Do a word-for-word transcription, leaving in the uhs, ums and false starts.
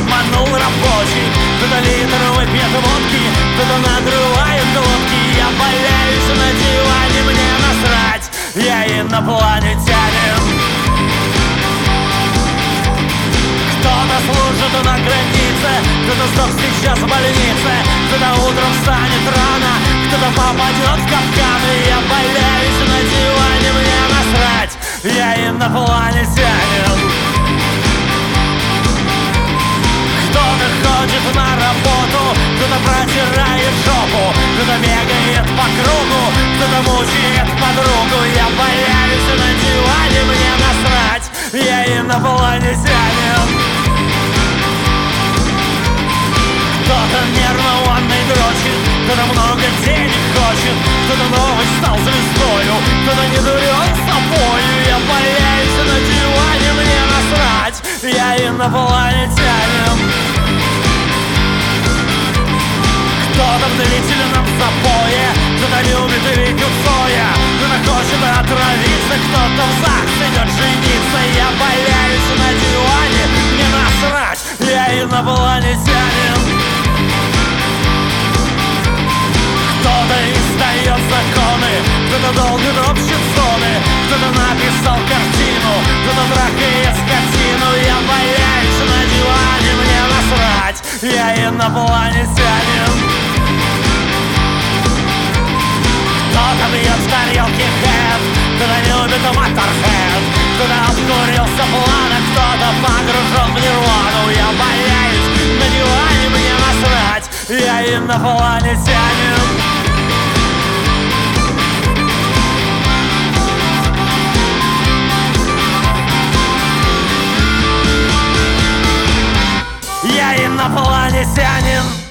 обманул рабочий. Кто-то литр выпьет водки, кто-то надрывает глотки. Я валяюсь на диване, мне насрать, я инопланетянин. Кто-то служит на границе, кто-то сдох сейчас в больнице, кто-то утром встанет рано, кто-то попадет в капкан. И я валяюсь на диване, мне насрать, я инопланетянин. Кто-то ходит на работу, кто-то протирает жопу, кто-то бегает по кругу, кто-то мучает подругу. Я валяюсь на диване, мне насрать, я инопланетянин. Кто-то нервно ванной дрочит, кто-то много денег хочет, кто-то новый стал звездою, кто-то не дурен собою. Я валяюсь на диване, мне насрать, я инопланетянин. Кто-то в длительном запое, кто-то любит и видит соя, кто-то хочет отравиться, кто-то в ЗАГС идет жениться. Я валяюсь на диване, мне насрать, я инопланетянин. Кто-то издает законы, кто-то долго топчет зоны, кто-то написал картину, кто-то трахает скотину. Я валяюсь на диване, мне насрать, я инопланетянин. Кто-то бьет в тарелке хэт, кто-то любит моторхед, кто-то обкурился плана, кто-то погружен в нирвану. Я валяюсь на диване, мне насрать, я инопланетянин. Я инопланетянин.